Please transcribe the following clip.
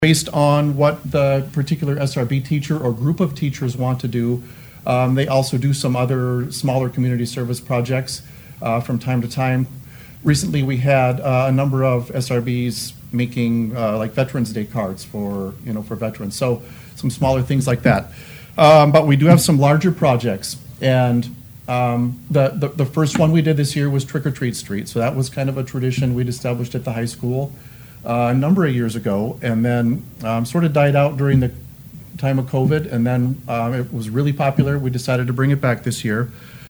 based on what the particular SRB teacher or group of teachers want to do. They also do some other smaller community service projects from time to time. Recently, we had a number of SRBs making like Veterans Day cards for veterans. So some smaller things like that. But we do have some larger projects, and the first one we did this year was Trick or Treat Street. So that was kind of a tradition we'd established at the high school a number of years ago, and then sort of died out during the time of COVID, and then it was really popular. We decided to bring it back this year.